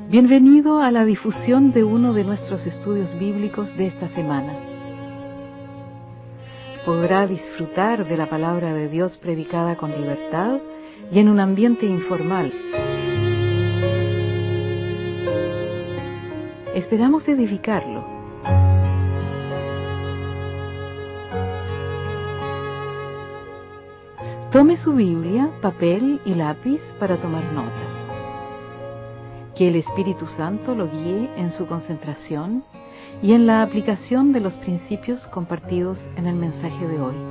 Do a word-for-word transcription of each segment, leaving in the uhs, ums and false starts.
Bienvenido a la difusión de uno de nuestros estudios bíblicos de esta semana. Podrá disfrutar de la palabra de Dios predicada con libertad y en un ambiente informal. Esperamos edificarlo. Tome su Biblia, papel y lápiz para tomar notas. Que el Espíritu Santo lo guíe en su concentración y en la aplicación de los principios compartidos en el mensaje de hoy.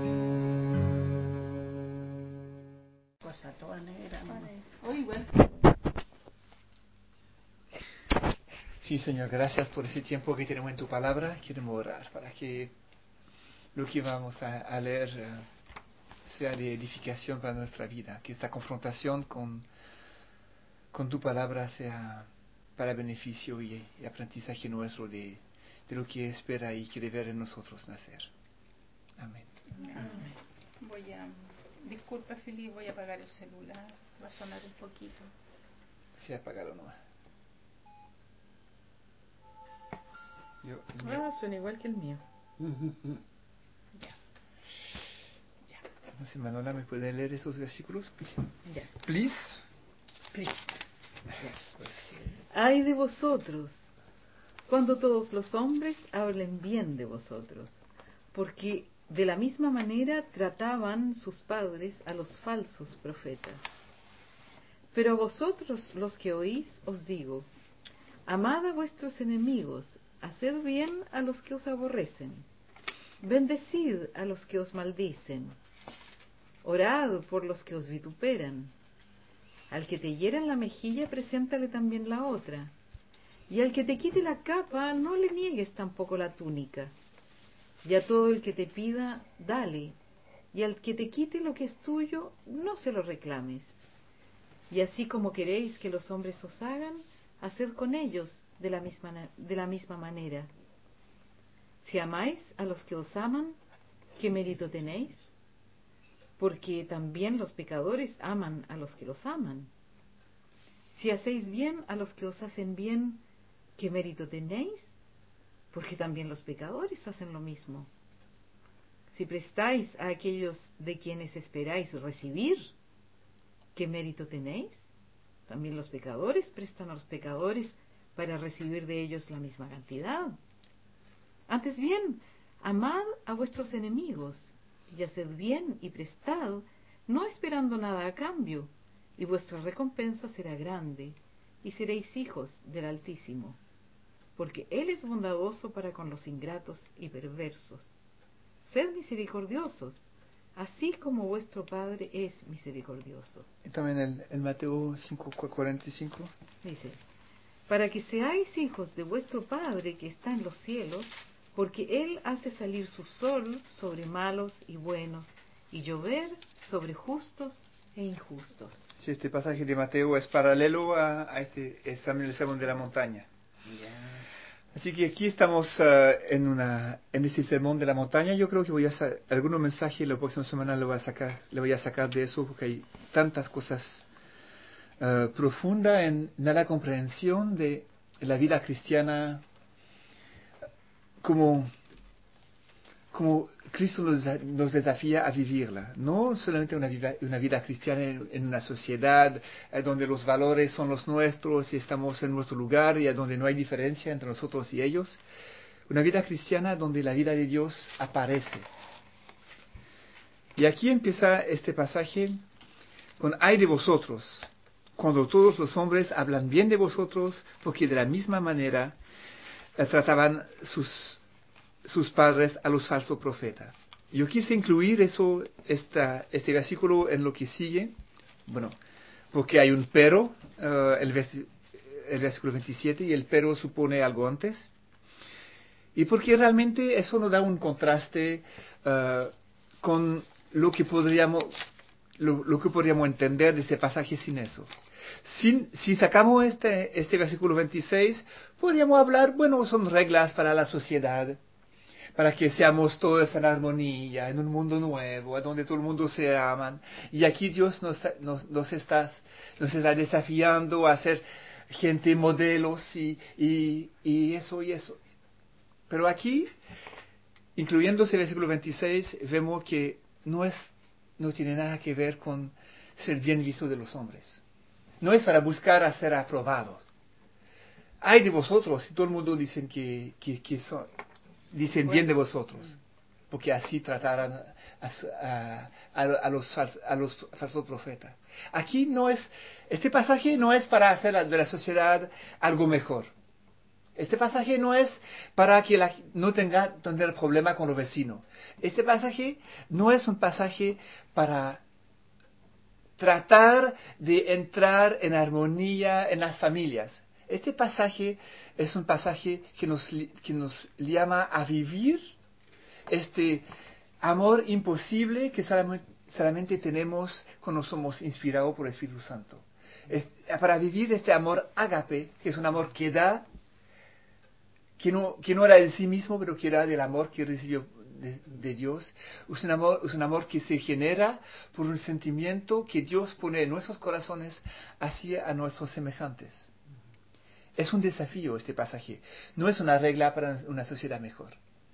Sí, Señor, gracias por ese tiempo que tenemos en tu palabra. Queremos orar para que lo que vamos a, a leer uh, sea de edificación para nuestra vida, que esta confrontación con con tu palabra sea para beneficio y, y aprendizaje nuestro de, de lo que espera y quiere ver en nosotros nacer. Amén. Amén. Voy a, disculpa, Felipe, voy a apagar el celular, va a sonar un poquito. ¿Se ha apagado o no? Yo, Ah, suena igual que el mío. Ya. Ya. Entonces, Manola, ¿me puede leer esos versículos? Ya. Please. Please. Ay de vosotros, cuando todos los hombres hablen bien de vosotros, porque de la misma manera trataban sus padres a los falsos profetas. Pero a vosotros los que oís os digo, amad a vuestros enemigos, haced bien a los que os aborrecen, bendecid a los que os maldicen, orad por los que os vituperan. Al que te hiera en la mejilla, preséntale también la otra. Y al que te quite la capa, no le niegues tampoco la túnica. Y a todo el que te pida, dale. Y al que te quite lo que es tuyo, no se lo reclames. Y así como queréis que los hombres os hagan, haced con ellos de la misma, de la misma manera. Si amáis a los que os aman, ¿qué mérito tenéis? Porque también los pecadores aman a los que los aman. Si hacéis bien a los que os hacen bien, ¿qué mérito tenéis? Porque también los pecadores hacen lo mismo. Si prestáis a aquellos de quienes esperáis recibir, ¿qué mérito tenéis? También los pecadores prestan a los pecadores para recibir de ellos la misma cantidad. Antes bien, amad a vuestros enemigos, y haced bien y prestad, no esperando nada a cambio, y vuestra recompensa será grande, y seréis hijos del Altísimo, porque Él es bondadoso para con los ingratos y perversos. Sed misericordiosos, así como vuestro Padre es misericordioso. Y también el, el Mateo cinco cuarenta y cinco. Dice, para que seáis hijos de vuestro Padre que está en los cielos, porque Él hace salir su sol sobre malos y buenos, y llover sobre justos e injustos. Sí, este pasaje de Mateo es paralelo a, a este, es también el sermón de la montaña. Yeah. Así que aquí estamos uh, en una en este sermón de la montaña. Yo creo que voy a hacer algunos mensajes, la próxima semana lo voy a sacar, le voy a sacar de eso porque hay tantas cosas uh, profundas en, en la comprensión de la vida cristiana, como como Cristo nos, nos desafía a vivirla, no solamente una vida, una vida cristiana en, en una sociedad eh, donde los valores son los nuestros y estamos en nuestro lugar y donde no hay diferencia entre nosotros y ellos, una vida cristiana donde la vida de Dios aparece. Y aquí empieza este pasaje con ay de vosotros, cuando todos los hombres hablan bien de vosotros, porque de la misma manera eh, trataban sus sus padres a los falsos profetas. Yo quise incluir eso, esta, este versículo en lo que sigue, bueno, porque hay un pero, uh, el, vers- el versículo veintisiete, y el pero supone algo antes, y porque realmente eso nos da un contraste uh, con lo que podríamos, lo, lo que podríamos entender de este pasaje sin eso. Si, si sacamos este, este versículo veintiséis, podríamos hablar, bueno, son reglas para la sociedad, para que seamos todos en armonía, en un mundo nuevo, donde todo el mundo se aman. Y aquí Dios nos, nos, nos, está, nos está desafiando a ser gente, modelos y, y, y eso y eso. Pero aquí, incluyendo ese versículo veintiséis, vemos que no, es, no tiene nada que ver con ser bien visto de los hombres. No es para buscar a ser aprobados. Ay de vosotros, si todo el mundo dicen que, que, que son, dicen bien de vosotros, porque así tratarán a, a, a, a, los, fals, a los falsos profetas. Aquí no es, este pasaje no es para hacer de la sociedad algo mejor. Este pasaje no es para que la, no tenga tener problema con los vecinos. Este pasaje no es un pasaje para tratar de entrar en armonía en las familias. Este pasaje es un pasaje que nos, que nos llama a vivir este amor imposible que solamente, solamente tenemos cuando somos inspirados por el Espíritu Santo. Es, para vivir este amor ágape, que es un amor que da, que no, que no era de sí mismo, pero que era del amor que recibió de, de Dios. Es un, amor, es un amor que se genera por un sentimiento que Dios pone en nuestros corazones hacia a nuestros semejantes. Es un desafío este pasaje. No es una regla para una sociedad mejor.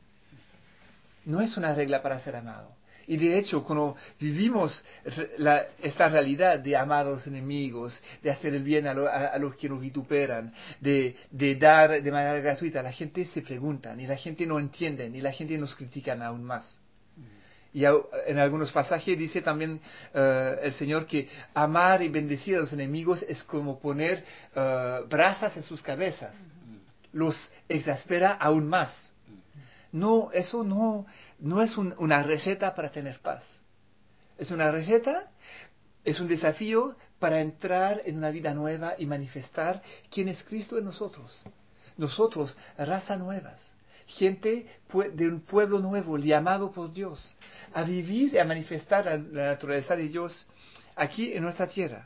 No es una regla para ser amado. Y de hecho, cuando vivimos la, esta realidad de amar a los enemigos, de hacer el bien a, lo, a, a los que nos vituperan, de, de dar de manera gratuita, la gente se pregunta, y la gente no entiende, y la gente nos critica aún más. Y en algunos pasajes dice también uh, el Señor que amar y bendecir a los enemigos es como poner uh, brasas en sus cabezas. Los exaspera aún más. No, eso no, no es un, una receta para tener paz. Es una receta, es un desafío para entrar en una vida nueva y manifestar quién es Cristo en nosotros. Nosotros, raza nuevas. Gente de un pueblo nuevo, llamado por Dios, a vivir y a manifestar la, la naturaleza de Dios aquí en nuestra tierra.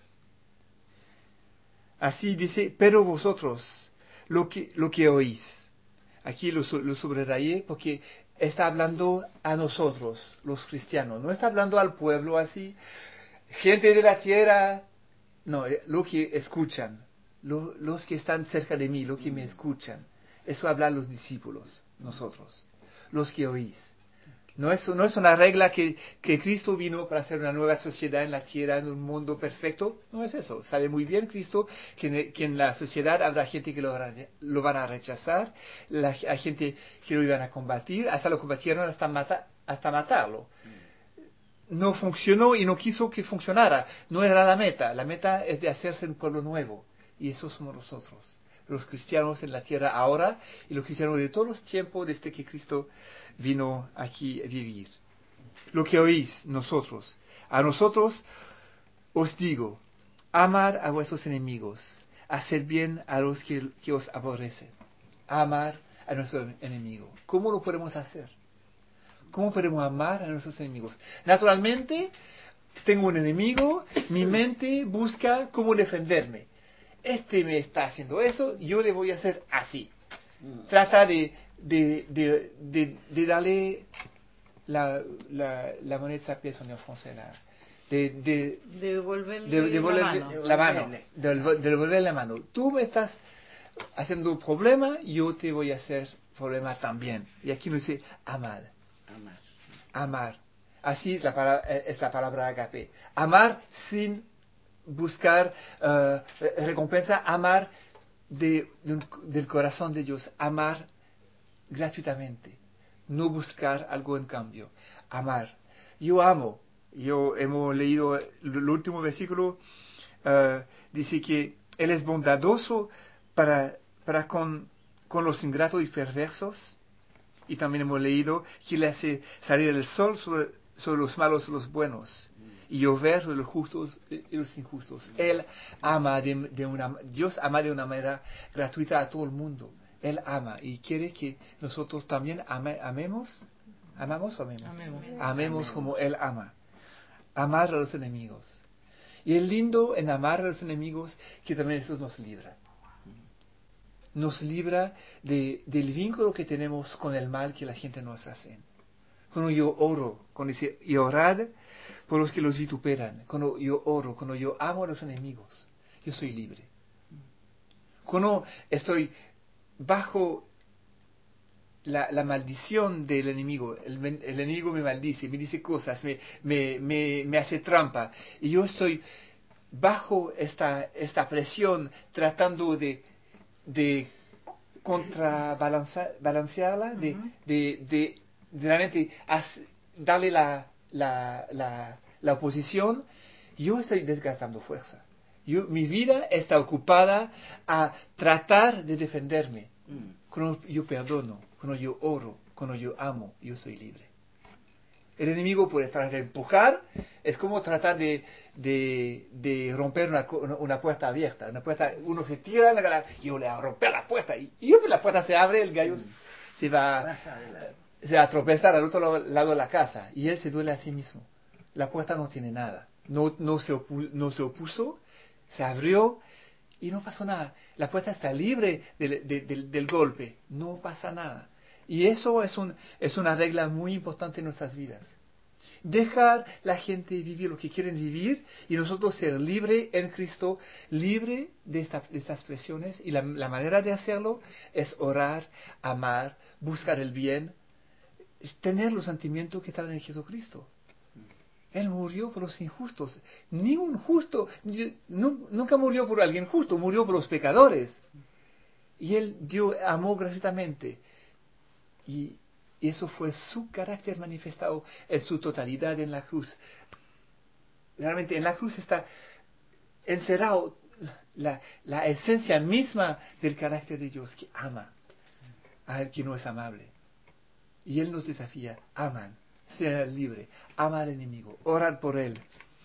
Así dice, pero vosotros, lo que, lo que oís. Aquí lo, lo subrayé porque está hablando a nosotros, los cristianos. No está hablando al pueblo así, gente de la tierra. No, lo que escuchan, lo, los que están cerca de mí, lo que me escuchan. Eso hablan los discípulos, nosotros, los que oís. No es, no es una regla que, que Cristo vino para hacer una nueva sociedad en la tierra, en un mundo perfecto. No es eso. Sabe muy bien Cristo que, que en la sociedad habrá gente que lo, lo van a rechazar, la, hay gente que lo iban a combatir, hasta lo combatieron hasta, mata, hasta matarlo. No funcionó y no quiso que funcionara. No era la meta. La meta es de hacerse un pueblo nuevo. Y eso somos nosotros. Los cristianos en la tierra ahora y los cristianos de todos los tiempos desde que Cristo vino aquí a vivir. Lo que oís nosotros, a nosotros os digo, amar a vuestros enemigos, hacer bien a los que, que os aborrecen, amar a nuestro enemigo. ¿Cómo lo podemos hacer? ¿Cómo podemos amar a nuestros enemigos? Naturalmente, tengo un enemigo, mi mente busca cómo defenderme. Este me está haciendo eso, yo le voy a hacer así. Trata de, de, de, de, de darle la, la, la moneda a pies en francés, la, de, de, de devolverle, de, devolverle la mano. La mano de, de devolverle la mano. Tú me estás haciendo un problema, yo te voy a hacer problema también. Y aquí nos dice amar. Amar. Amar. Así es la palabra, es la palabra agape. Amar sin buscar uh, recompensa, amar de, de un, del corazón de Dios, amar gratuitamente, no buscar algo en cambio, amar. Yo amo, yo hemos leído el último versículo, uh, dice que Él es bondadoso para, para con, con los ingratos y perversos, y también hemos leído que le hace salir el sol sobre, sobre los malos y los buenos, y llover sobre los justos y los injustos. Él ama de, de una, Dios ama de una manera gratuita a todo el mundo. Él ama y quiere que nosotros también ame, amemos. ¿Amamos o amemos? Amemos. Amemos como Él ama. Amar a los enemigos. Y es lindo en amar a los enemigigos que también eso nos libra. Nos libra de, del vínculo que tenemos con el mal que la gente nos hace. Cuando yo oro, cuando dice, y orad por los que los vituperan, cuando yo oro, cuando yo amo a los enemigos, yo soy libre. Cuando estoy bajo la, la maldición del enemigo, el, el enemigo me maldice, me dice cosas, me, me, me, me hace trampa, y yo estoy bajo esta, esta presión tratando de, de contrabalancearla, de, Ujú. de, de, de realmente hacer- darle la, la, la, la oposición, yo estoy desgastando fuerza. Yo, mi vida está ocupada a tratar de defenderme. Cuando yo perdono, cuando yo oro, cuando yo amo, yo soy libre. El enemigo puede tratar de empujar, es como tratar de, de, de romper una, una puerta abierta. Una puerta, uno se tira en la cara, yo le voy a romper la puerta, y, y la puerta se abre, el gallo mm. se, va, se va a tropezar al otro lado de la casa, y él se duele a sí mismo. La puerta no tiene nada, no, no, se, opu, no se opuso, se abrió, y no pasó nada. La puerta está libre del, del, del, del golpe, no pasa nada. Y eso es, un, es una regla muy importante en nuestras vidas. Dejar la gente vivir lo que quieren vivir y nosotros ser libre en Cristo, libre de, esta, de estas presiones. Y la, la manera de hacerlo es orar, amar, buscar el bien, es tener los sentimientos que están en Jesucristo. Él murió por los injustos. Ni un justo, nunca murió por alguien justo, murió por los pecadores. Y Él dio, amó gratuitamente. Y, y eso fue su carácter manifestado en su totalidad en la cruz. Realmente en la cruz está encerrado la, la esencia misma del carácter de Dios, que ama a aquel que no es amable. Y Él nos desafía, aman, sean libres, ama al enemigo, orad por él,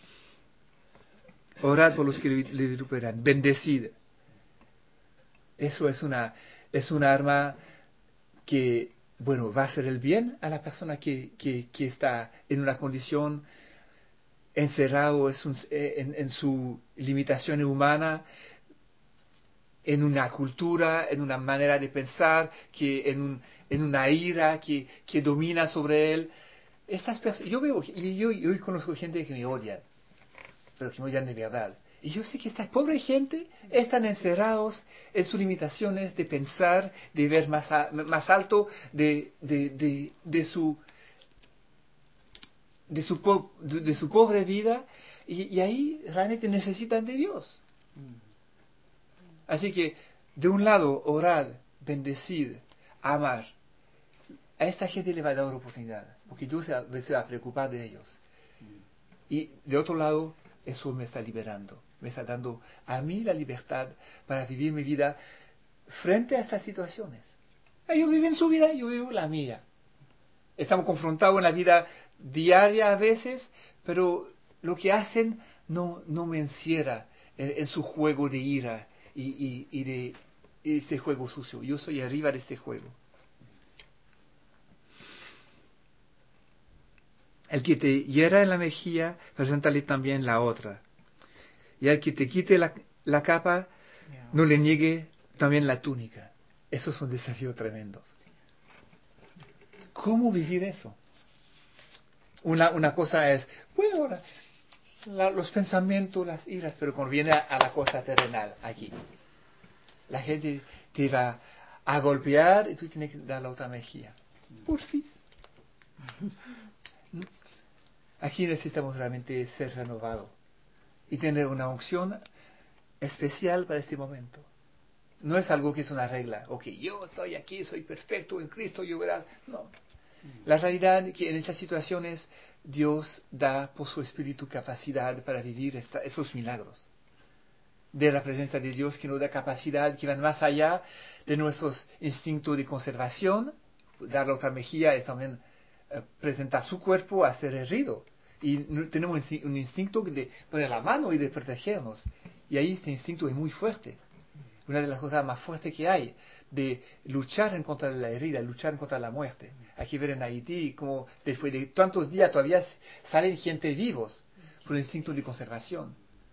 orad por los que le vituperan, bendecid. Eso es una, es una arma que, bueno, va a hacer el bien a la persona que, que, que está en una condición encerrado es un, en, en su limitación humana, en una cultura, en una manera de pensar, que en, un, en una ira que, que domina sobre él. Estas personas, yo veo, y yo, yo conozco gente que me odia, pero que me odian de verdad. Y yo sé que esta pobre gente están encerrados en sus limitaciones de pensar, de ver más, a, más alto de, de, de, de, su, de, su po, de, de su pobre vida, y, y ahí realmente necesitan de Dios. Así que, de un lado, orad, bendecid, amar. A esta gente le va a dar oportunidad, porque Dios se va, se va a preocupar de ellos. Y de otro lado, eso me está liberando, me está dando a mí la libertad para vivir mi vida frente a estas situaciones. Ellos viven su vida, yo vivo la mía. Estamos confrontados en la vida diaria a veces, pero lo que hacen no, no me encierra en, en su juego de ira y, y, y de y ese juego sucio. Yo soy arriba de este juego. El que te hiera en la mejilla, preséntale también la otra. Y al que te quite la, la capa, no le niegue también la túnica. Esos son desafíos tremendos. ¿Cómo vivir eso? Una, una cosa es, bueno, ahora, la, los pensamientos, las iras, pero cuando viene a, a la cosa terrenal, aquí, la gente te va a golpear y tú tienes que dar la otra mejilla. Porfis. Aquí necesitamos realmente ser renovados y tener una unción especial para este momento. No es algo que es una regla. Ok, yo estoy aquí, soy perfecto en Cristo, yo verás. No. La realidad es que en estas situaciones Dios da por su Espíritu capacidad para vivir esta, esos milagros. De la presencia de Dios que nos da capacidad que van más allá de nuestros instintos de conservación. Dar la otra mejilla es también eh, presentar su cuerpo a ser herido. Y tenemos un instinto de poner la mano y de protegernos. Y ahí este instinto es muy fuerte. Una de las cosas más fuertes que hay, de luchar en contra de la herida, luchar en contra de la muerte. Hay que ver en Haití como después de tantos días todavía salen gente vivos por el instinto de conservación.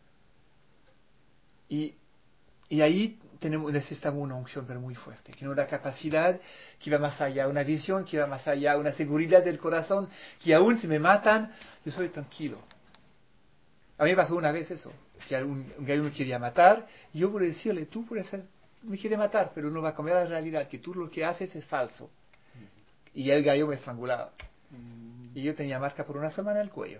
Y, y ahí tenemos, necesitamos una unción pero muy fuerte, que nos da capacidad, que va más allá, una visión que va más allá, una seguridad del corazón, que aún si me matan, yo soy tranquilo. A mí me pasó una vez eso, que un, un gallo me quería matar, y yo pude decirle, tú puedes ser me quiere matar, pero no va a cambiar la realidad, que tú lo que haces es falso. Y el gallo me estrangulaba. Y yo tenía marca por una semana en el cuello.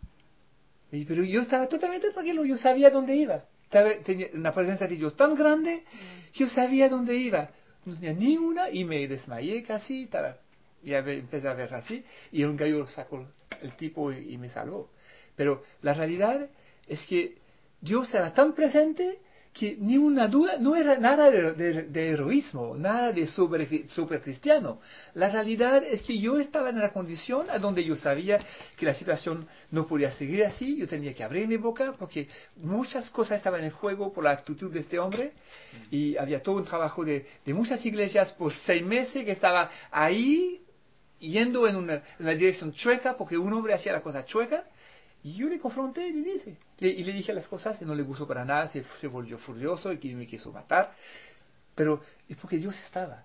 Y, pero yo estaba totalmente tranquilo, yo sabía dónde iba. Estaba, tenía una presencia de Dios tan grande, que yo sabía dónde iba. No tenía ninguna y me desmayé casi. Estaba, y a ver, empecé a ver así. Y un gallo sacó el tipo y, y me salvó. Pero la realidad es que Dios era tan presente que ni una duda, no era nada de, de, de heroísmo, nada de super, super cristiano. La realidad es que yo estaba en la condición a donde yo sabía que la situación no podía seguir así, yo tenía que abrir mi boca porque muchas cosas estaban en juego por la actitud de este hombre y había todo un trabajo de, de muchas iglesias por seis meses que estaba ahí yendo en una, en una dirección chueca porque un hombre hacía la cosa chueca. Y yo le confronté y le dije, le, y le dije las cosas y no le gustó para nada, se, se volvió furioso y me quiso matar. Pero es porque Dios estaba.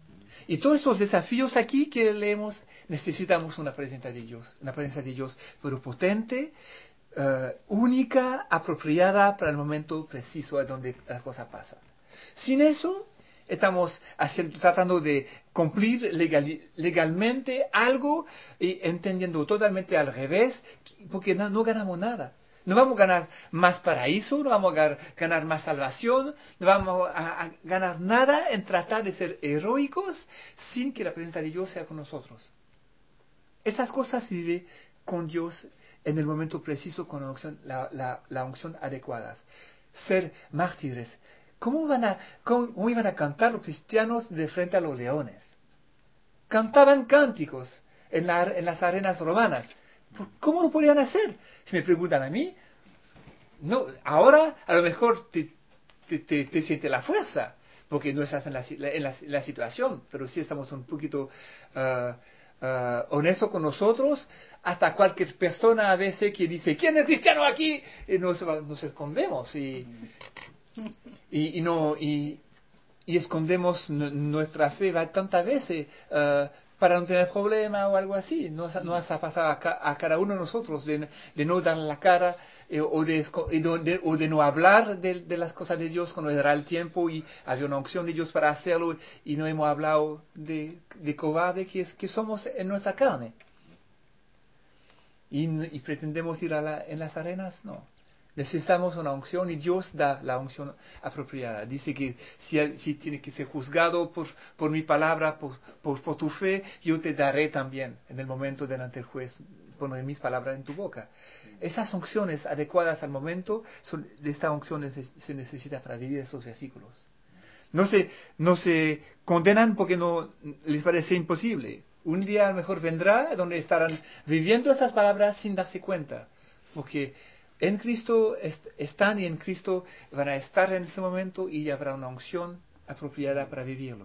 Y todos estos desafíos aquí que leemos, necesitamos una presencia de Dios, una presencia de Dios, pero potente, uh, única, apropiada para el momento preciso a donde la cosa pasa. Sin eso, estamos haciendo, tratando de cumplir legal, legalmente algo y entendiendo totalmente al revés, porque no, no ganamos nada. No vamos a ganar más paraíso, no vamos a ganar más salvación, no vamos a, a ganar nada en tratar de ser heroicos sin que la presencia de Dios sea con nosotros. Esas cosas se viven con Dios en el momento preciso, con la unción, la, la, la unción adecuada. Ser mártires. ¿Cómo, van a, cómo, ¿Cómo iban a cantar los cristianos de frente a los leones? Cantaban cánticos en, la, en las arenas romanas. ¿Cómo lo podían hacer? Si me preguntan a mí, no, ahora a lo mejor te, te, te, te siente la fuerza, porque no estás en la, en la, en la situación, pero sí estamos un poquito uh, uh, honestos con nosotros, hasta cualquier persona a veces que dice, ¿quién es cristiano aquí? Y nos, nos escondemos y, y, y, no, y, y escondemos nuestra fe tantas veces uh, para no tener problema o algo así. Nos, nos ha pasado a, ca, a cada uno de nosotros de, de no dar la cara eh, o, de, de, o de no hablar de, de las cosas de Dios cuando era el tiempo y había una opción de Dios para hacerlo y no hemos hablado de, de cobarde que, es, que somos en nuestra carne. Y, y pretendemos ir a la, en las arenas, no. Necesitamos una unción y Dios da la unción apropiada. Dice que si, si tiene que ser juzgado por, por mi palabra, por, por, por tu fe, yo te daré también en el momento delante del juez, poner mis palabras en tu boca. Esas unciones adecuadas al momento, son, de esta unción se necesita para vivir esos versículos. No se, no se condenan porque no les parece imposible. Un día a lo mejor vendrá donde estarán viviendo esas palabras sin darse cuenta. Porque en Cristo est están y en Cristo van a estar en ese momento y habrá una unción apropiada para vivirlo.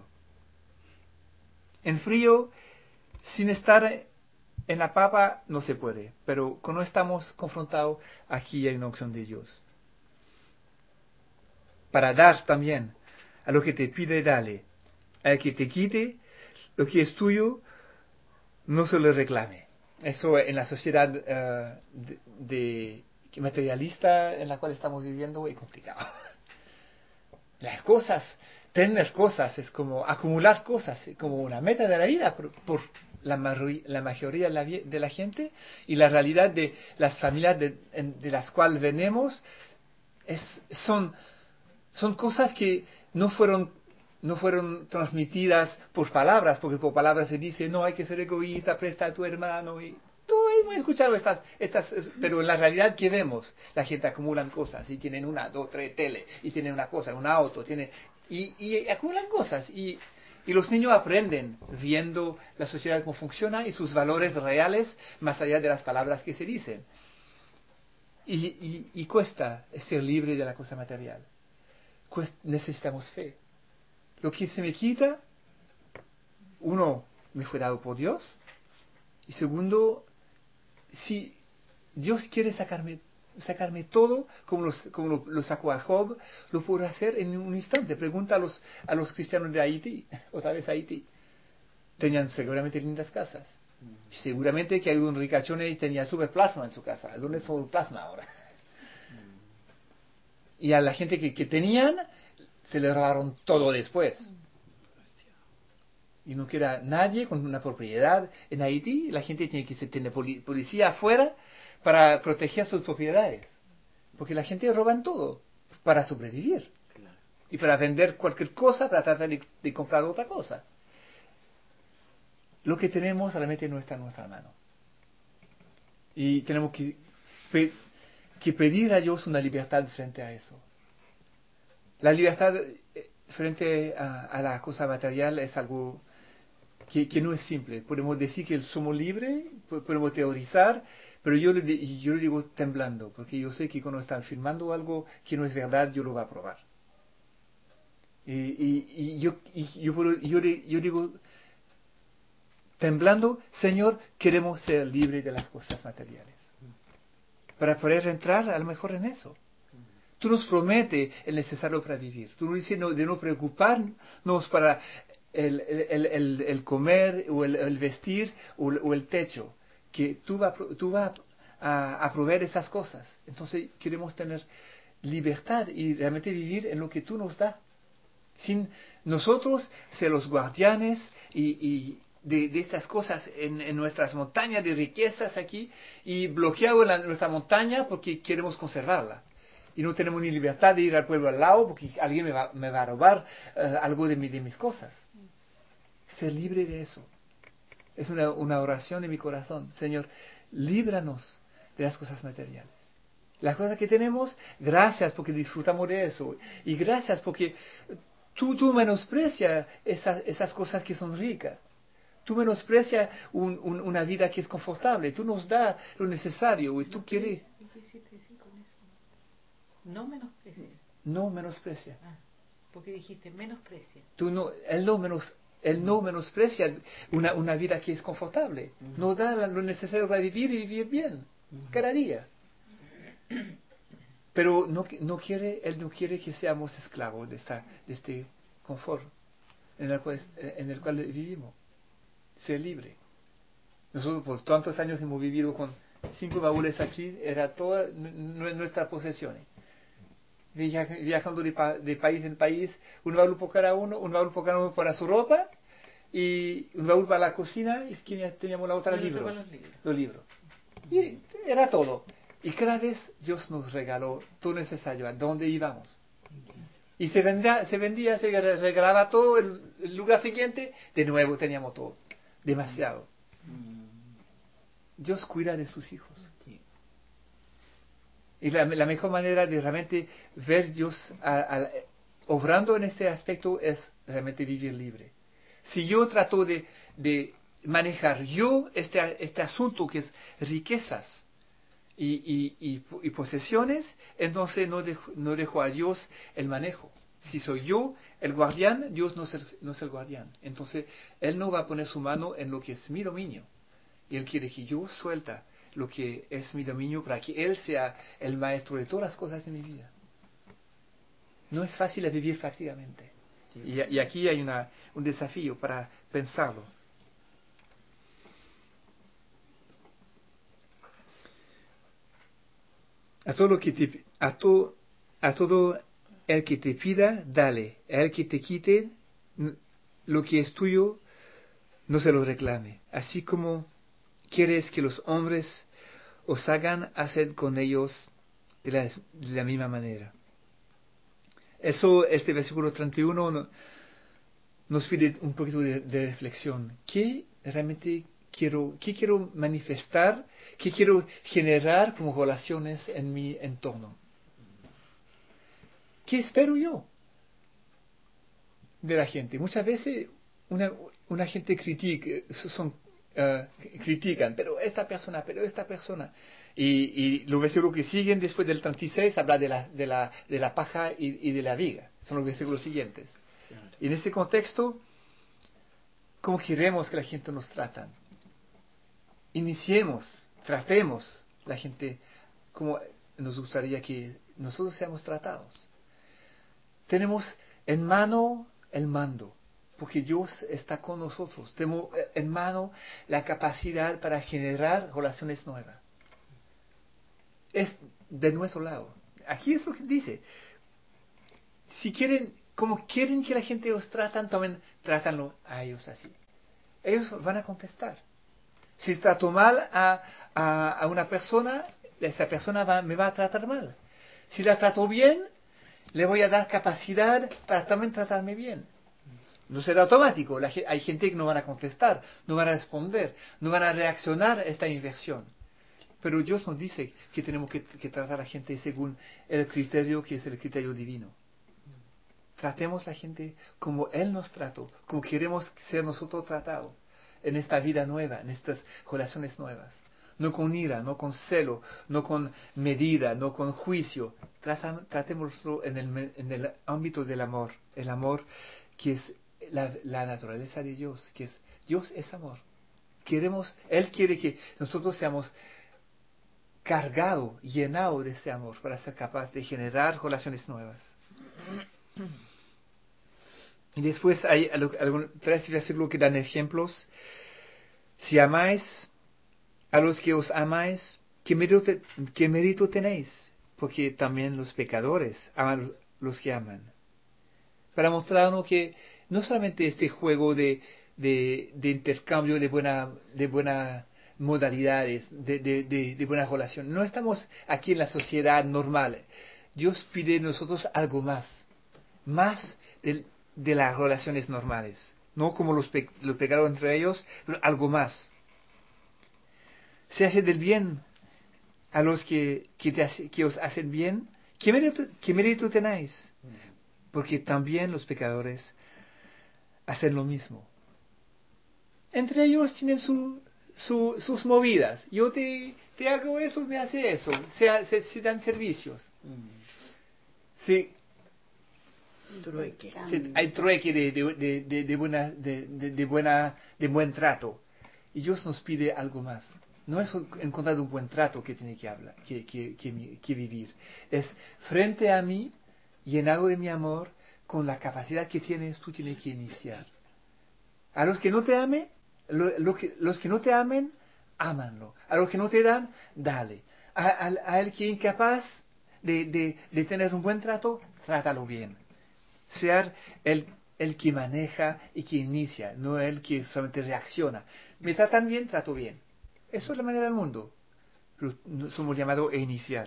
En frío, sin estar en la papa, no se puede. Pero cuando estamos confrontados, aquí hay una unción de Dios. Para dar también a lo que te pide, dale. Al que te quite lo que es tuyo, no se lo reclame. Eso en la sociedad uh, de, de materialista en la cual estamos viviendo es complicado. Las cosas, tener cosas, es como acumular cosas, es como una meta de la vida por, por la, la mayoría de la, de la gente, y la realidad de las familias de, de las cuales venimos es, son, son cosas que no fueron no fueron transmitidas por palabras, porque por palabras se dice, no hay que ser egoísta, presta a tu hermano, y todo hemos escuchado estas, estas, pero en la realidad, ¿qué vemos? La gente acumulan cosas, y tienen una, dos, tres tele, y tienen una cosa, un auto, tiene, y, y acumulan cosas, y, y los niños aprenden viendo la sociedad cómo funciona y sus valores reales, más allá de las palabras que se dicen. Y, y, y cuesta ser libre de la cosa material. Cuesta, necesitamos fe. Lo que se me quita, uno, me fue dado por Dios. Y segundo, si Dios quiere sacarme, sacarme todo, como, los, como lo, lo sacó a Job, lo puedo hacer en un instante. Pregunta a los, a los cristianos de Haití. ¿O sabes Haití? Tenían seguramente lindas casas. Mm. Seguramente que hay un ricachón y tenía super plasma en su casa. ¿Dónde es el plasma ahora? Mm. Y a la gente que, que tenían, se le robaron todo después. Y no queda nadie con una propiedad. En Haití la gente tiene que tener policía afuera para proteger sus propiedades. Porque la gente roba todo para sobrevivir. Claro. Y para vender cualquier cosa, para tratar de, de comprar otra cosa. Lo que tenemos realmente no está en nuestra mano. Y tenemos que, pe que pedir a Dios una libertad frente a eso. La libertad frente a, a la cosa material es algo que, que no es simple. Podemos decir que somos libres, podemos teorizar, pero yo le, yo le digo temblando, porque yo sé que cuando están firmando algo que no es verdad, yo lo voy a probar. Y, y, y yo, y yo, puedo, yo, yo digo temblando, Señor, queremos ser libres de las cosas materiales. Para poder entrar a lo mejor en eso. Tú nos prometes el necesario para vivir. Tú nos dices no, de no preocuparnos para el, el, el, el comer o el, el vestir o el, o el techo. Que tú vas tú va a, a proveer esas cosas. Entonces queremos tener libertad y realmente vivir en lo que tú nos das. Sin nosotros ser los guardianes y, y de, de estas cosas en, en nuestras montañas de riquezas aquí y bloqueado en, la, en nuestra montaña porque queremos conservarla. Y no tenemos ni libertad de ir al pueblo al lado porque alguien me va, me va a robar uh, algo de, mi, de mis cosas. Ser libre de eso. Es una, una oración de mi corazón. Señor, líbranos de las cosas materiales. Las cosas que tenemos, gracias porque disfrutamos de eso. Y gracias porque tú, tú menosprecias esas, esas cosas que son ricas. Tú menosprecias un, un, una vida que es confortable. Tú nos das lo necesario y tú no, quieres... ¿Qué quisiste decir con eso? No menosprecia. No menosprecia. Ah, porque dijiste menosprecia. Tú no, él no, menos, él no menosprecia una, una vida que es confortable. Uh-huh. Nos da lo necesario para vivir y vivir bien. Uh-huh. Cada día. Pero no, no quiere, él no quiere que seamos esclavos de, esta, de este confort en el cual, en el cual vivimos. Ser libre. Nosotros por tantos años hemos vivido con cinco baúles así, era toda nuestras posesiones. Viajando de, pa, de país en país, un baúl por cada uno, un baúl por cada uno para su ropa, y un baúl para la cocina, y teníamos la otra libros, los libros. Los libros. Y era todo. Y cada vez Dios nos regaló todo necesario, a donde íbamos. Y se vendía, se vendía, se regalaba todo, el, el lugar siguiente, de nuevo teníamos todo. Demasiado. Dios cuida de sus hijos. Y la, la mejor manera de realmente ver Dios a, a, obrando en este aspecto es realmente vivir libre. Si yo trato de, de manejar yo este, este asunto que es riquezas y, y, y, y posesiones, entonces no dejo, no dejo a Dios el manejo. Si soy yo el guardián, Dios no es el, no es el guardián. Entonces Él no va a poner su mano en lo que es mi dominio. Y Él quiere que yo suelta lo que es mi dominio para que Él sea el maestro de todas las cosas de mi vida. No es fácil de vivir prácticamente. Sí. Y, y aquí hay una, un desafío para pensarlo. A todo, lo que te, a, to, a todo el que te pida, dale. A el que te quite lo que es tuyo, no se lo reclame. Así como quieres que los hombres os hagan, haced con ellos de la, de la misma manera. Eso, este versículo treinta y uno no, nos pide un poquito de, de reflexión. ¿Qué realmente quiero, qué quiero manifestar, qué quiero generar como relaciones en mi entorno? ¿Qué espero yo de la gente? Muchas veces una, una gente critica, son Uh, critican, pero esta persona, pero esta persona. Y, y los versículos que siguen después del treinta y seis habla de la, de la, de la paja y, y de la viga. Son los versículos siguientes. Y en este contexto, ¿cómo queremos que la gente nos trata? Iniciemos, tratemos la gente como nos gustaría que nosotros seamos tratados. Tenemos en mano el mando. Porque Dios está con nosotros. Tenemos en mano la capacidad para generar relaciones nuevas. Es de nuestro lado. Aquí es lo que dice. Si quieren como quieren que la gente os tratan, también trátanlo a ellos así. Ellos van a contestar. Si trato mal a, a, a una persona, esta persona va, me va a tratar mal. Si la trato bien, le voy a dar capacidad para también tratarme bien. No será automático. La, hay gente que no van a contestar, no van a responder, no van a reaccionar a esta inversión. Pero Dios nos dice que tenemos que, que tratar a la gente según el criterio que es el criterio divino. Tratemos a la gente como Él nos trató, como queremos ser nosotros tratados en esta vida nueva, en estas relaciones nuevas. No con ira, no con celo, no con medida, no con juicio. Tratan, tratémoslo en el, en el ámbito del amor. El amor que es la, la naturaleza de Dios, que es Dios es amor. Queremos, Él quiere que nosotros seamos cargados, llenados de ese amor para ser capaces de generar relaciones nuevas. Y después hay algunos tres versículos que dan ejemplos. Si amáis a los que os amáis, ¿qué mérito, qué mérito tenéis? Porque también los pecadores aman a los que aman. Para mostrarnos que no solamente este juego de, de, de intercambio de buena, de buena modalidades, de, de, de, de buena relación. No estamos aquí en la sociedad normal. Dios pide de nosotros algo más. Más de, de las relaciones normales. No como los, pe, los pecadores entre ellos, pero algo más. Se hace del bien a los que, que, te hace, que os hacen bien. ¿Qué mérito, qué mérito tenéis? Porque también los pecadores hacen lo mismo. Entre ellos tienen su, su, sus movidas. Yo te, te hago eso, me hace eso. Se, se, se dan servicios. Se, Trueque. se, hay trueque de, de, de, de, de, buena, de, de, de, buena, de buen trato. Y Dios nos pide algo más. No es encontrar un buen trato que tiene que hablar, que, que, que, que vivir. Es frente a mí, llenado de mi amor, con la capacidad que tienes, tú tienes que iniciar. A los que no te amen, lo, lo que, los que no te amen, ámanlo. A los que no te dan, dale. A, a, a el que es incapaz de, de, de tener un buen trato, trátalo bien. Ser el, el que maneja y que inicia, no el que solamente reacciona. Me tratan bien, trato bien. Eso es la manera del mundo. Pero somos llamados a iniciar.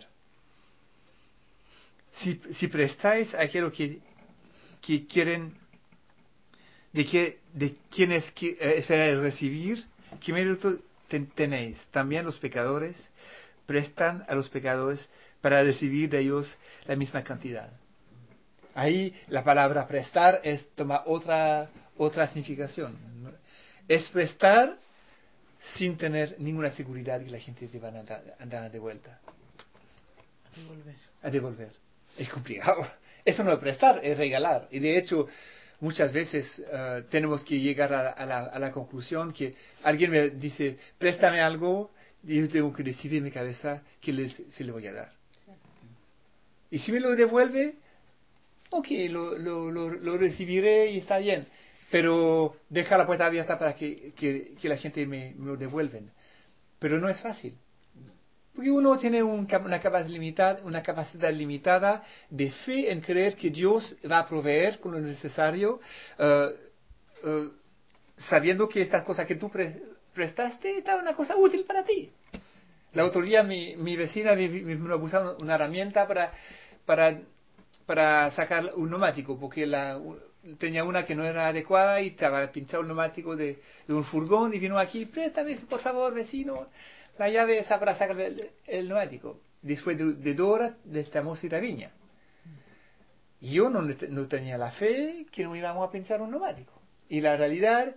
Si, si prestáis a aquello que, que quieren, de, que, de quienes que, eh, esperan recibir, ¿qué mérito ten, tenéis? También los pecadores prestan a los pecadores para recibir de ellos la misma cantidad. Ahí la palabra prestar es toma otra, otra significación. Es prestar sin tener ninguna seguridad que la gente te va a andar, andar de vuelta. A devolver. A devolver. Es complicado. Eso no es prestar, es regalar. Y de hecho, muchas veces uh, tenemos que llegar a, a, la, a la conclusión que alguien me dice, préstame algo, y yo tengo que decidir en mi cabeza que le, se le voy a dar. Sí. Y si me lo devuelve, ok, lo, lo, lo, lo recibiré y está bien. Pero deja la puerta abierta para que, que, que la gente me, me lo devuelven. Pero no es fácil. Porque uno tiene un, una, capacidad limitada, una capacidad limitada de fe en creer que Dios va a proveer con lo necesario, uh, uh, sabiendo que esta cosa que tú pre, prestaste está una cosa útil para ti. La otro día mi, mi vecina me, me, me puso una herramienta para, para, para sacar un neumático, porque la... tenía una que no era adecuada y estaba pinchado el neumático de, de un furgón y vino aquí, préstame por favor vecino la llave esa para sacar el, el neumático. Después de, de dos horas estamos en la viña. Y yo no, no tenía la fe que no íbamos a pinchar un neumático. Y la realidad,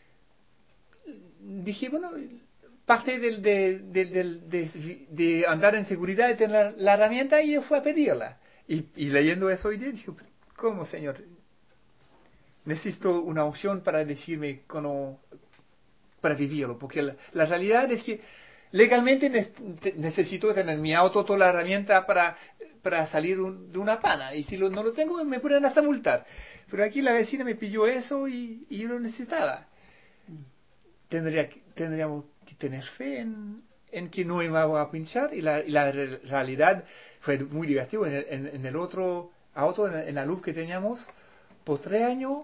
dije, bueno, parte del, de, de, de, de, de andar en seguridad y tener la, la herramienta y yo fui a pedirla. Y, y leyendo eso hoy día, dije, ¿cómo, Señor? Necesito una opción para decirme cómo, para vivirlo, porque la, la realidad es que legalmente ne, necesito tener mi auto, toda la herramienta para, para salir un, de una pana, y si lo, no lo tengo me pueden hasta multar. Pero aquí la vecina me pidió eso y, y yo lo necesitaba. Tendría, tendríamos que tener fe en, en que no iba a pinchar, y la, y la realidad fue muy divertido. En el, en, en el otro auto, en, en la luz que teníamos, por tres años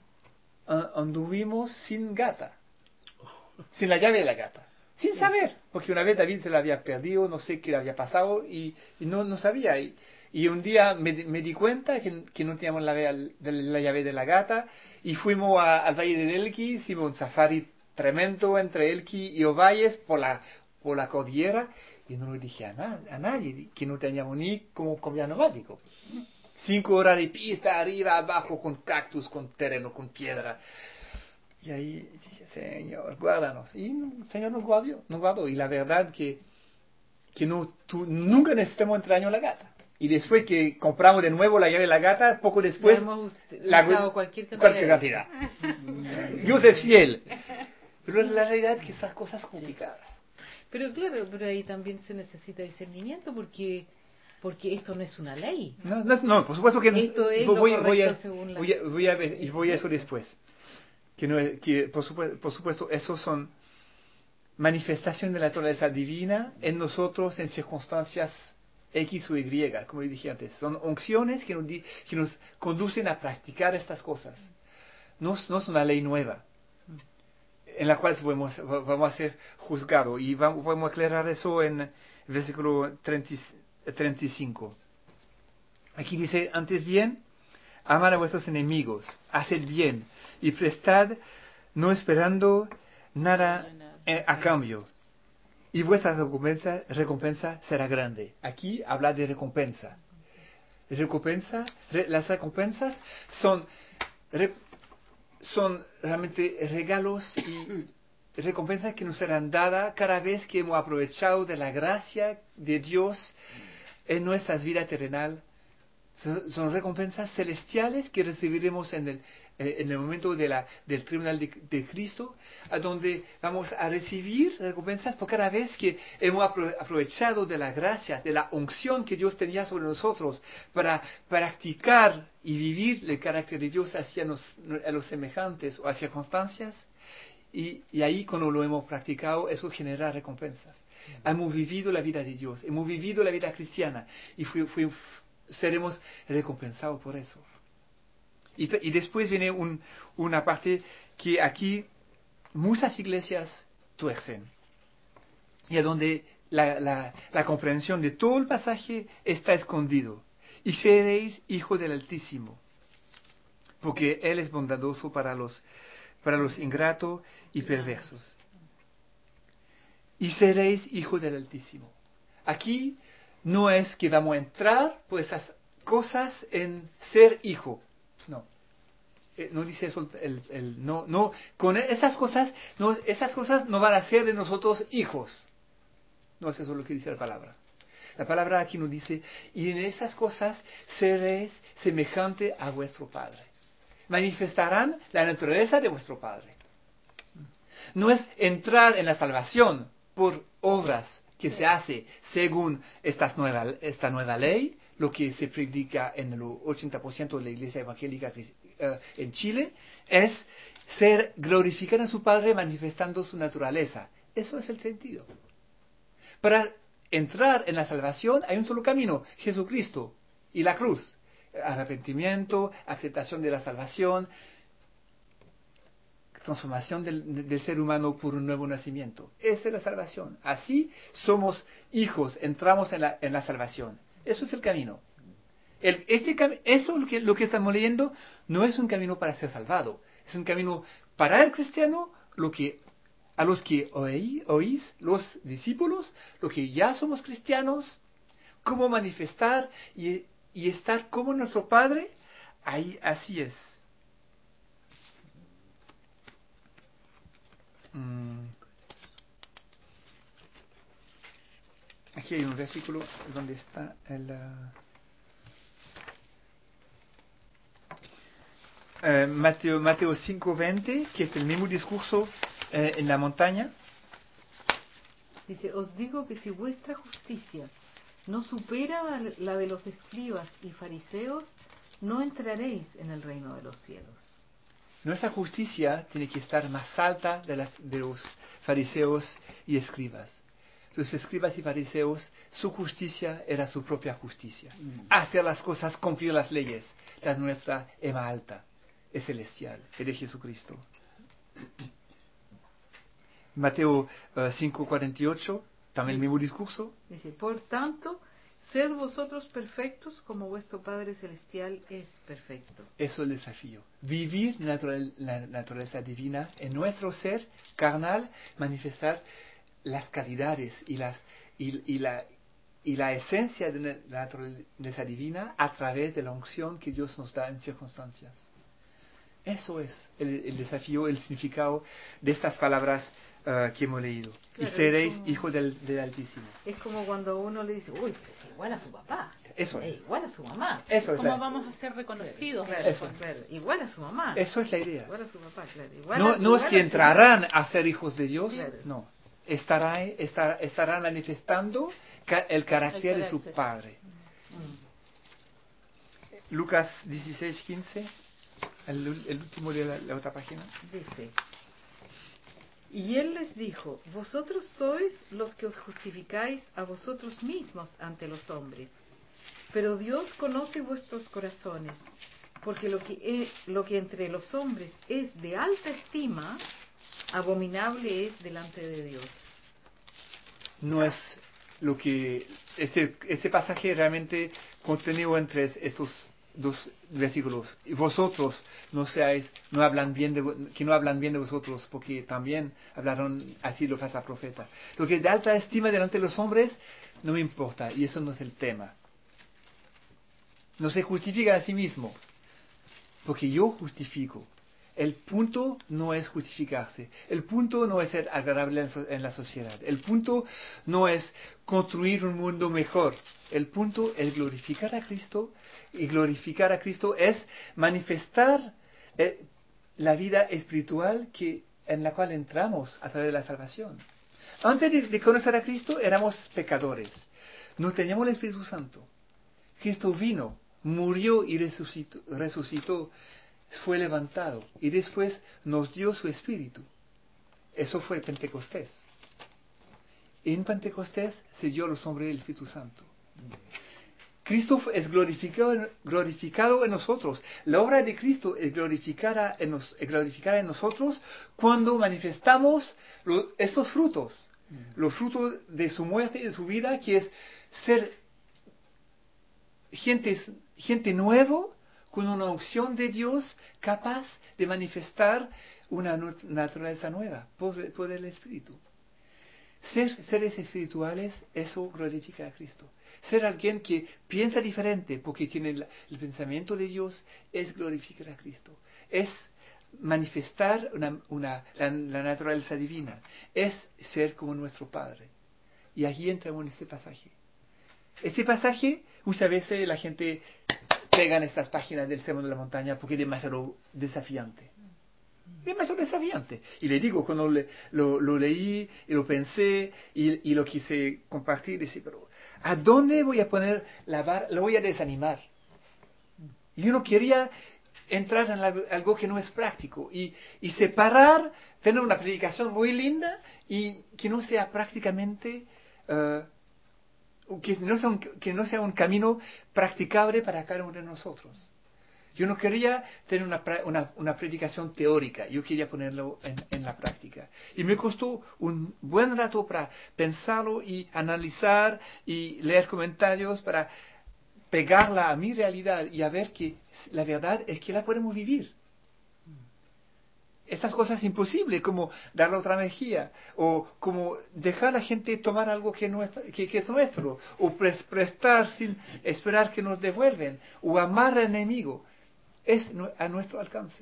uh, anduvimos sin gata, sin la llave de la gata, sin saber, porque una vez David se la había perdido, no sé qué le había pasado y, y no, no sabía. Y, y un día me, me di cuenta que, que no teníamos la, de la llave de la gata y fuimos a, al Valle de Elqui, hicimos un safari tremendo entre Elqui y Ovalles por la, por la cordillera y no le dije a, na, a nadie que no teníamos ni como comida neumático. Cinco horas de pista, arriba, abajo, con cactus, con terreno, con piedra. Y ahí dije, Señor, guárdanos. Y el Señor nos guardó, nos guardó. Y la verdad que, que no, tú, nunca necesitamos entrar en la gata. Y después que compramos de nuevo la llave de la gata, poco después... hemos la, usado cualquier cantidad. Cualquier cantidad. Dios es fiel. Pero es la realidad que esas cosas complicadas. Pero claro, pero ahí también se necesita discernimiento porque porque esto no es una ley. No, no, no por supuesto que no. Esto es voy, lo voy, a, correcto según la... voy, a, voy a ver, y voy a eso después. Que, no es, que por, supuesto, por supuesto, esos son manifestaciones de la naturaleza divina en nosotros en circunstancias X o Y, como dije antes. Son unciones que nos, que nos conducen a practicar estas cosas. No, no es una ley nueva en la cual vamos, vamos a ser juzgados. Y vamos, vamos a aclarar eso en el versículo treinta y cinco. Aquí dice, antes bien, amad a vuestros enemigos, haced bien y prestad, no esperando nada eh, a cambio. Y vuestra recompensa, recompensa será grande. Aquí habla de recompensa. Recompensa, re, las recompensas son, re, son realmente regalos y recompensas que nos serán dadas cada vez que hemos aprovechado de la gracia de Dios en nuestras vidas terrenal. Son, son recompensas celestiales que recibiremos en el, eh, en el momento de la, del tribunal de, de Cristo, a donde vamos a recibir recompensas por cada vez que hemos aprovechado de la gracia, de la unción que Dios tenía sobre nosotros para practicar y vivir el carácter de Dios hacia nos, a los semejantes o a circunstancias. Y, y ahí cuando lo hemos practicado, eso genera recompensas. Hemos vivido la vida de Dios, hemos vivido la vida cristiana y fui, fui, seremos recompensados por eso. Y, y después viene un, una parte que aquí muchas iglesias tuercen. Y a donde la, la, la comprensión de todo el pasaje está escondido. Y seréis hijos del Altísimo, porque Él es bondadoso para los, para los ingratos y perversos. Y seréis hijos del Altísimo. Aquí no es que vamos a entrar por esas cosas en ser hijo. No. Eh, no dice eso el, el, no, no, con esas cosas, no, esas cosas no van a ser de nosotros hijos. No es eso lo que dice la palabra. La palabra aquí nos dice, y en esas cosas seréis semejante a vuestro Padre. Manifestarán la naturaleza de vuestro Padre. No es entrar en la salvación por obras que se hace según esta nueva, esta nueva ley, lo que se predica en el ochenta por ciento de la iglesia evangélica uh, en Chile, es ser glorificar a su Padre manifestando su naturaleza. Eso es el sentido. Para entrar en la salvación hay un solo camino, Jesucristo y la cruz. Arrepentimiento, aceptación de la salvación, transformación del, del ser humano por un nuevo nacimiento. Esa es la salvación. Así somos hijos, entramos en la, en la salvación. Eso es el camino. El, este, eso lo que, lo que estamos leyendo no es un camino para ser salvado. Es un camino para el cristiano, lo que, a los que oí, oís, los discípulos, lo que ya somos cristianos, cómo manifestar y, y estar como nuestro Padre. Ahí, así es. Aquí hay un versículo donde está el uh, uh, Mateo, Mateo cinco veinte, que es el mismo discurso uh, en la montaña. Dice, os digo que si vuestra justicia no supera la de los escribas y fariseos, no entraréis en el reino de los cielos. Nuestra justicia tiene que estar más alta de, las, de los fariseos y escribas. Los escribas y fariseos, su justicia era su propia justicia. Mm. Hacer las cosas, cumplir las leyes. La nuestra es más alta. es celestial, es de Jesucristo. Mateo uh, cinco cuarenta y ocho, también el mismo discurso. Dice, por tanto, sed vosotros perfectos como vuestro Padre Celestial es perfecto. Eso es el desafío. Vivir natural, la naturaleza divina en nuestro ser carnal, manifestar las calidades y, las, y, y, la, y la esencia de la naturaleza divina a través de la unción que Dios nos da en circunstancias. Eso es el, el desafío, el significado de estas palabras uh, que hemos leído. Claro, y seréis como, hijos del, del Altísimo. Es como cuando uno le dice, uy, pues igual a su papá. Eso es. Eh, igual a su mamá. Eso es. ¿Cómo la, vamos a ser reconocidos? Claro, Eso. claro, igual a su mamá. Eso es la idea. Igual a su papá, claro. Igual No, a, no es que entrarán a ser hijos de Dios, claro. no. Estarán, estar, estarán manifestando ca, el, carácter el carácter de su Padre. Mm. Lucas dieciséis quince, el, el último de la, la otra página. Dice, y él les dijo, vosotros sois los que os justificáis a vosotros mismos ante los hombres, pero Dios conoce vuestros corazones, porque lo que, es, lo que entre los hombres es de alta estima, abominable es delante de Dios. No es lo que este, este pasaje realmente contenido entre esos dos versículos. Y vosotros no seáis, no hablan bien de, que no hablan bien de vosotros, porque también hablaron así lo pasa profeta. Lo que es de alta estima delante de los hombres no me importa, y eso no es el tema. No se justifica a sí mismo, porque yo justifico. El punto no es justificarse. El punto no es ser agradable en la sociedad. El punto no es construir un mundo mejor. El punto es glorificar a Cristo. Y glorificar a Cristo es manifestar eh, la vida espiritual que, en la cual entramos a través de la salvación. Antes de, de conocer a Cristo éramos pecadores. No teníamos el Espíritu Santo. Cristo vino, murió y resucitó. resucitó fue levantado y después nos dio su espíritu. Eso fue Pentecostés. En Pentecostés se dio a los hombres el Espíritu Santo. Cristo es glorificado, glorificado en nosotros. La obra de Cristo es glorificada en, nos, es glorificada en nosotros cuando manifestamos lo, estos frutos. Los frutos de su muerte y de su vida, que es ser gente, gente nuevo, con una unción de Dios capaz de manifestar una naturaleza nueva por, por el Espíritu. Ser seres espirituales, eso glorifica a Cristo. Ser alguien que piensa diferente porque tiene el, el pensamiento de Dios es glorificar a Cristo. Es manifestar una, una, la, la naturaleza divina. Es ser como nuestro Padre. Y aquí entramos en este pasaje. Este pasaje, muchas veces la gente pegan estas páginas del Sermón de la Montaña porque es demasiado desafiante. Demasiado desafiante. Y le digo, cuando le, lo, lo leí y lo pensé y, y lo quise compartir, decía, pero ¿a dónde voy a poner la vara? Lo voy a desanimar. Yo no quería entrar en algo que no es práctico y, y separar, tener una predicación muy linda y que no sea prácticamente... Uh, Que no, sea un, que no sea un camino practicable para cada uno de nosotros. Yo no quería tener una, una, una predicación teórica, yo quería ponerlo en, en la práctica. Y me costó un buen rato para pensarlo y analizar y leer comentarios para pegarla a mi realidad y a ver que la verdad es que la podemos vivir. Estas cosas imposibles, como dar la otra energía, o como dejar a la gente tomar algo que, no es, que, que es nuestro, o pres, prestar sin esperar que nos devuelven, o amar al enemigo, es a nuestro alcance.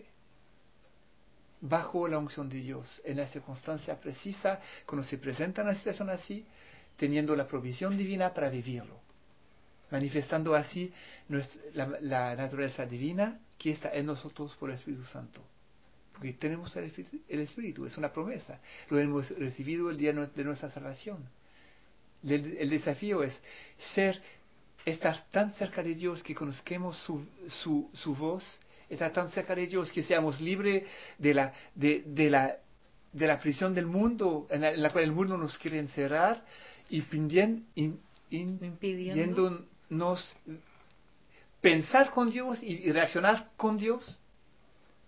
Bajo la unción de Dios, en la circunstancia precisa, cuando se presenta una situación así, teniendo la provisión divina para vivirlo, manifestando así nuestra, la, la naturaleza divina que está en nosotros por el Espíritu Santo. Porque tenemos el Espíritu, el Espíritu, es una promesa. Lo hemos recibido el día de nuestra salvación. El, el desafío es ser, estar tan cerca de Dios que conozcamos su, su, su voz, estar tan cerca de Dios que seamos libres de la, de, de la, de la prisión del mundo, en la, en la cual el mundo nos quiere encerrar, y pindien, in, in, impidiéndonos pensar con Dios y, y reaccionar con Dios.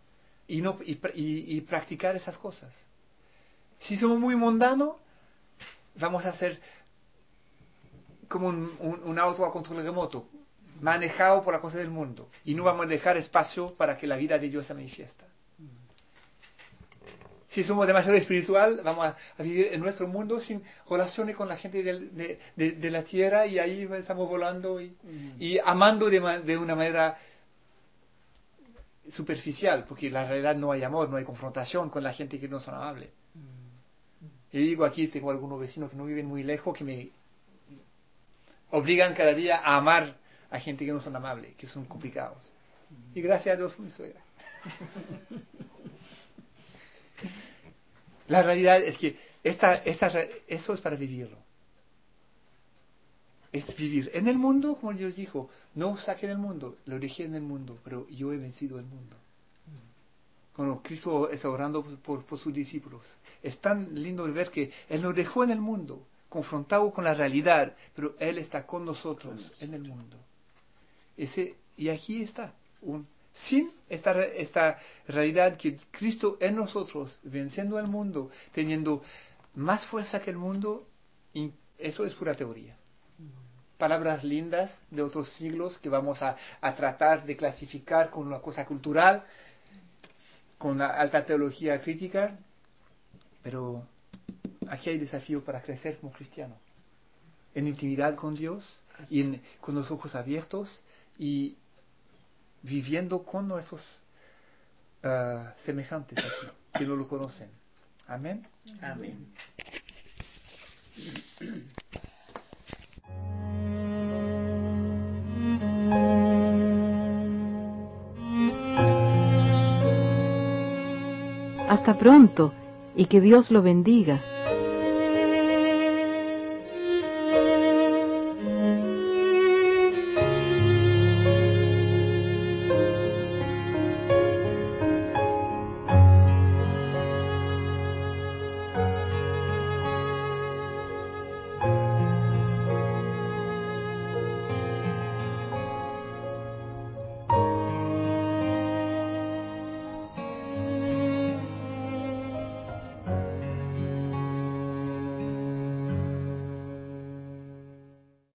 y, no, y, y, y practicar esas cosas. Si somos muy mundanos, vamos a ser como un, un, un auto a control remoto, manejado por la cosa del mundo, y no vamos a dejar espacio para que la vida de Dios se manifiesta. Si somos demasiado espiritual, vamos a, a vivir en nuestro mundo sin relaciones con la gente de, de, de, de la tierra, y ahí estamos volando y, mm. y amando de, de una manera superficial, porque en la realidad no hay amor, no hay confrontación con la gente que no son amables. Mm. Yo digo, aquí tengo algunos vecinos que no viven muy lejos, que me obligan cada día a amar a gente que no son amables, que son complicados. Mm. Y gracias a Dios, mi suegra. La realidad es que esta, esta, eso es para vivirlo. Es vivir en el mundo, como Dios dijo, no os saqué del mundo, lo dejé en el mundo, pero yo he vencido el mundo. Cuando Cristo está orando por, por, por sus discípulos, es tan lindo ver que Él nos dejó en el mundo, confrontado con la realidad, pero Él está con nosotros en el mundo. Ese, y aquí está, un sin esta, esta realidad que Cristo en nosotros, venciendo al mundo, teniendo más fuerza que el mundo, y eso es pura teoría. Palabras lindas de otros siglos que vamos a, a tratar de clasificar con una cosa cultural, con la alta teología crítica, pero aquí hay desafío para crecer como cristiano, en intimidad con Dios, y en, con los ojos abiertos, y viviendo con nuestros uh, semejantes aquí, que no lo conocen. Amén. Amén. Hasta pronto y que Dios lo bendiga.